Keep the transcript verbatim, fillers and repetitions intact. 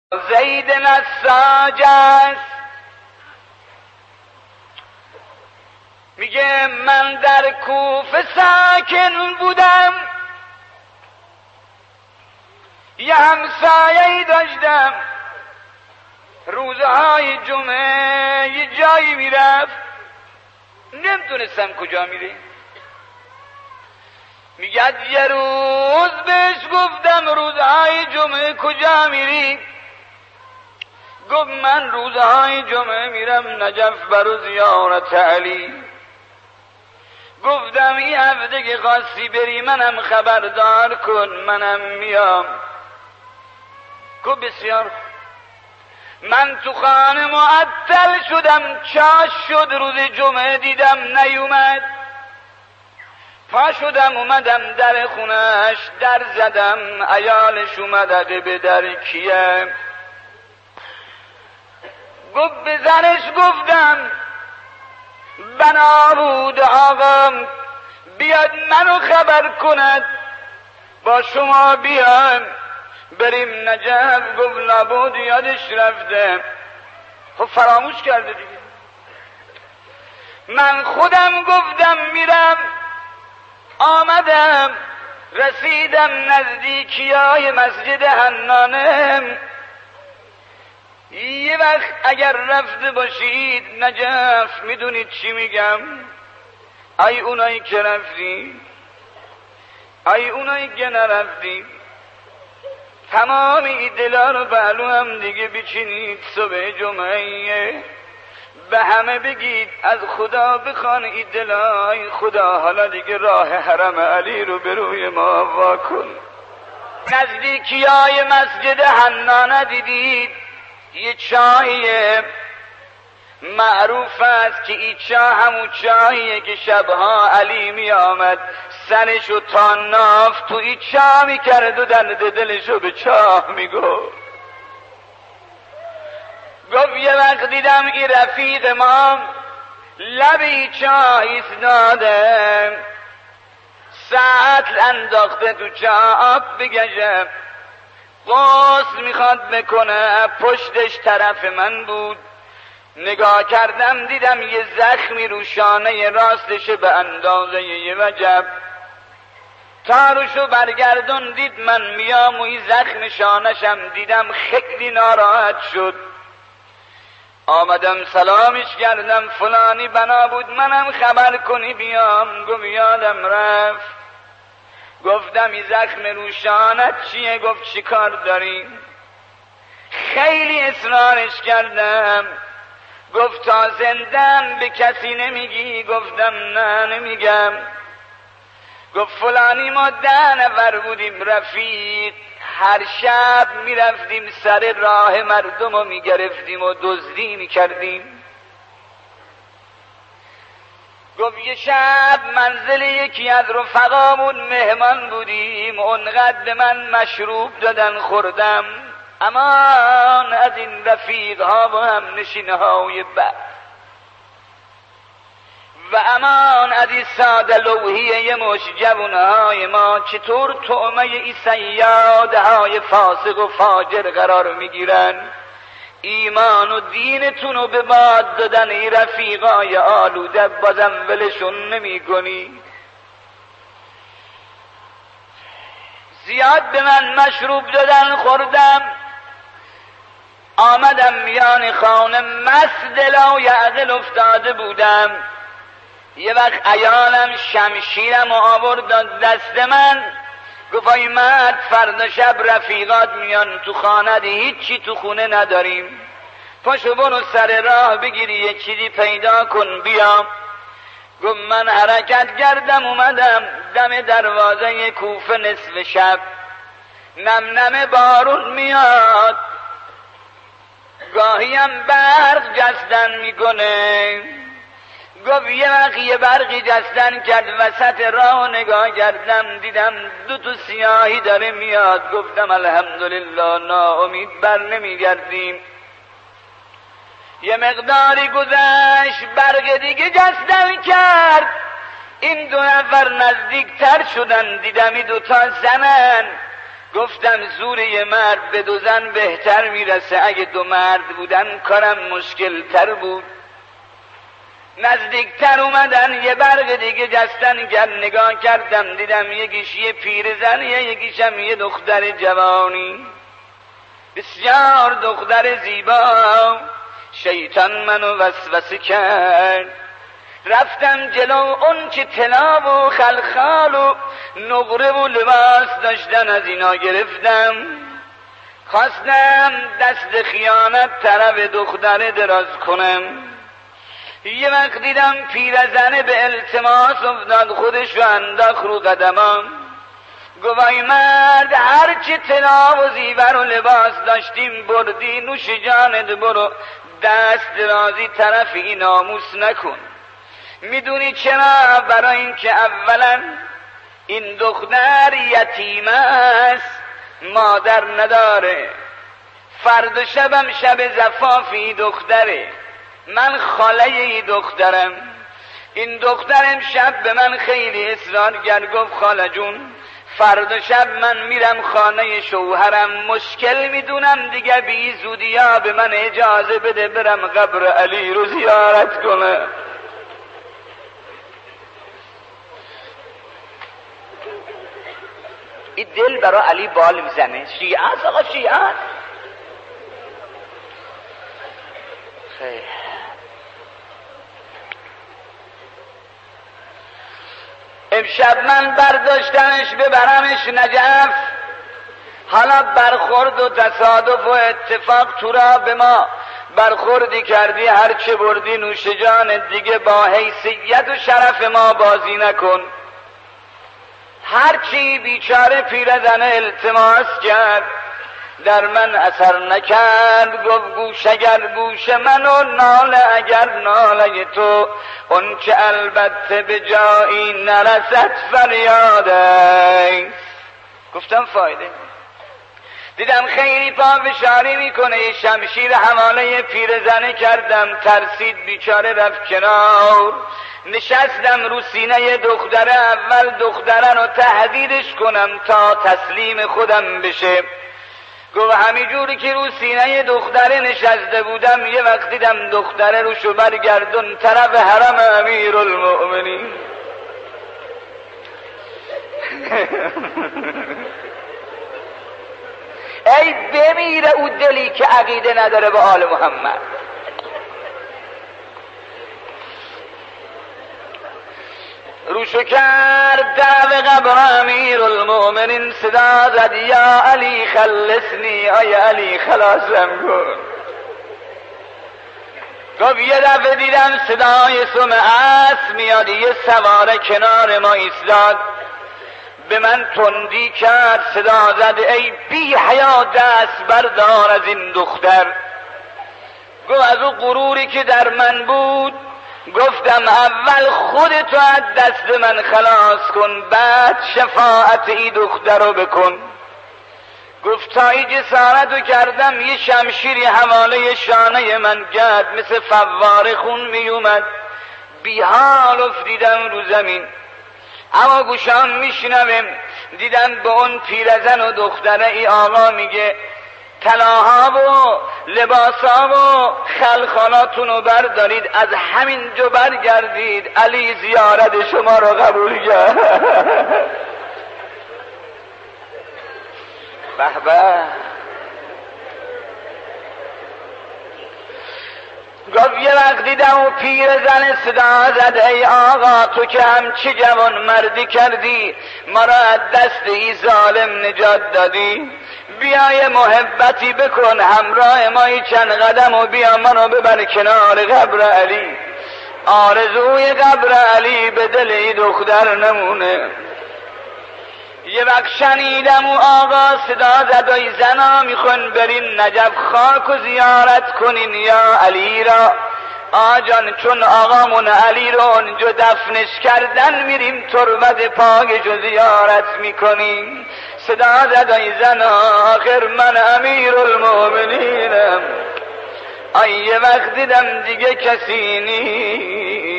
زید نساج است، میگه من در کوفه ساکن بودم، یه همسایه‌ای داشتم، روزهای جمعه یه جایی میرفت، نمیدونستم کجا میره. میگه یه روز بهش گفتم روزهای جمعه کجا میری؟ گفت من روزهای جمعه میرم نجف برو زیارت علی. گفتم این هفته که خواستی بری منم خبردار کن، منم میام. گفت بسیار. من تو خانه معطل شدم، چاش شد، روز جمعه دیدم نیومد، پا شدم اومدم در خونش، در زدم، عیالش اومده به در. کیه؟ گفت به زنش گفتم بنا بود آقام بیاد منو خبر کند با شما بیایم بریم نجف. گفت لابد یادش رفته. خب فراموش کرده دیگه. من خودم گفتم میرم، آمدم رسیدم نزدیکی های مسجد حنانه. یه وقت اگر رفته باشید نجف میدونید چی میگم؟ ای اونایی که رفتی، ای اونایی که نرفتی، تمام این دلا رو پهلو هم دیگه بچینید، صبح جمعه به همه بگید از خدا بخوان این دلای خدا حالا دیگه راه حرم علی رو به روی ما واکن. نزدیکی های مسجد حنانه دیدید یه چاهیه معروف است که این چاه همون چاهیه که شبها علی می آمد سرشو تا ناف تو این چاه می کرد و درد دلشو به چاه می گفت. گفت یه وقت دیدم این رفیق ما لب این چاه ایستاده، سطل انداخته تو چاه آب بگشه، غسل میخواد بکنه، پشتش طرف من بود. نگاه کردم دیدم یه زخمی رو شانه راستش به اندازه یه وجب. تاروشو برگردون دید من میام و این زخم شانشم دیدم خیلی ناراحت شد. آمدم سلامش کردم، فلانی بنا بود منم خبر کنی بیام. گفت یادم رفت. گفتم این زخم روشانت چیه؟ گفت چی کار داریم؟ خیلی اصرارش کردم. گفت تا زندم به کسی نمیگی؟ گفتم نه نمیگم. گفت فلانی ما ده نفر بودیم رفیق، هر شب میرفتیم سر راه مردم رو میگرفتیم و دزدی میکردیم. گفت یه شب منزل یکی از رفقامون مهمان بودیم، اونقدر به من مشروب دادن خوردم. امان از این رفیق ها و هم نشینه های بد و امان از این ساده لوحی یه مش جوونه های ما چطور طعمه ای سیاده های فاسق و فاجر قرار میگیرن. ایمان و دینتون رو به باد دادن ای رفیقای آلوده، بازم ولشون نمی کنی. زیاد به من مشروب دادن خوردم، آمدم میان خانه مست دلا و عقل افتاده بودم. یه وقت عیالم شمشیرم و آورد دست من، گفت ای مرد فردا شب رفیقات میان تو خانه، هیچی تو خونه نداریم، پاشو برو سر راه بگیری یه چیزی پیدا کن بیا. گفت من حرکت کردم اومدم دم دروازه کوفه نصف شب، نم نم بارون میاد، گاهیم برق جستن میکنه. گفت یه وقت یه برقی جستن کرد وسط راه، نگاه کردم دیدم دو تا سیاهی داره میاد. گفتم الحمدلله ناامید بر نمیگردیم. یه مقداری گذشت برق دیگه جستن کرد، این دو نفر نزدیکتر شدن، دیدم این دوتا زنن گفتم زور یه مرد به دو زن بهتر میرسه، اگه دو مرد بودن کارم مشکل تر بود. نزدیکتر اومدن، یه برق دیگه جستن کرد، نگاه کردم دیدم یکیش یه پیرزن، یکیشم یه دختر جوانی، بسیار دختر زیبا. شیطان منو وسوسه کرد، رفتم جلو، اون که طلا و خلخال و نقره و لباس داشتن از اینا گرفتم، خواستم دست خیانت طرف دختر دراز کنم. یه وقت دیدم پیرزنه به التماس افتاد، خودش رو انداخت رو قدمام، گوای مرد هرچی طلا و زیور و لباس داشتیم بردی، نوش جانت برو، دست درازی طرف این ناموس نکن. میدونی چرا؟ برای اینکه اولا این دختر یتیم است، مادر نداره، فردا شبم شب زفافی دختره، من خاله ای دخترم. این دخترم شب به من خیلی اصرار کرد، گفت خاله جون فردا شب من میرم خانه شوهرم، مشکل میدونم دیگه، بی زودیا به من اجازه بده برم قبر علی رو زیارت کنم. این دل برای علی بال میزنه. شیعه است آقا، شیعه است. خیلی امشب من برداشتنش ببرمش نجف، حالا برخورد و تصادف و اتفاق تو را به ما برخوردی کردی، هر چه بردی نوش جانت، دیگه با حیثیت و شرف ما بازی نکن. هرچی بیچاره پیرزن التماس کرد در من اثر نکرد، گفت گوش اگر گوش منو، ناله اگر ناله تو، اون که البته به جایی نرسد فریاده. گفتم فایده. دیدم خیلی پا فشاری میکنه، یه شمشیر حواله پیرزنه کردم، ترسید بیچاره رفت کنار. نشستم رو سینه دختره، اول دختره رو تهدیدش کنم تا تسلیم خودم بشه. گفت همینجوری که رو سینه دختره نشسته بودم، یه وقت دیدم دختره رو شو برگردون طرف حرم امیر المؤمنین. ای بمیره او دلی که عقیده نداره به آل محمد. روشو کرد در قبر امیر المؤمنین، صدا زد یا علی خلصنی، آی علی خلاصم کن. گفت یه دفعه دیدم صدای سم اسب میاد، یه سواره کنار ما ایستاد، به من تندی کرد، صدا زد ای بی حیا دست بردار از این دختر. گفت از او غروری که در من بود، گفتم اول خودتو از دست من خلاص کن، بعد شفاعت ای دختر رو بکن. گفت تا ای جسارتو کردم، یه شمشیری حواله شانه من کرد، مثل فواره خون می اومد، بی حال افتیدم رو زمین. اما گوشام میشنوم، دیدم به اون پیرزن و دختره ای آقا میگه طلاها و لباسا و خلخالاتونو بردارید، از همین جو برگردید، علی زیارت شما رو قبول کرد. به به. گفت یه وقت دیدم و پیرزن صدا زد ای آقا تو که همچی جوان مردی کردی، ما را از دست ای ظالم نجات دادی، بیای محبتی بکن همراه ما چند قدم و بیا منو ببر کنار قبر علی. آرزوی قبر علی به دل ای دختر نمونه. یه وقت شنیدم و آقا صدا زد ای زنا میخون برین نجف خاک و زیارت کنین یا علی را. آجان چون آقامون علی رو اونجا دفنش کردن، میریم تربت پاکشو زیارت میکنیم. صدا زد ای زنا آخر من امیر المؤمنینم. ای یه وقت دیدم دیگه کسی نیست.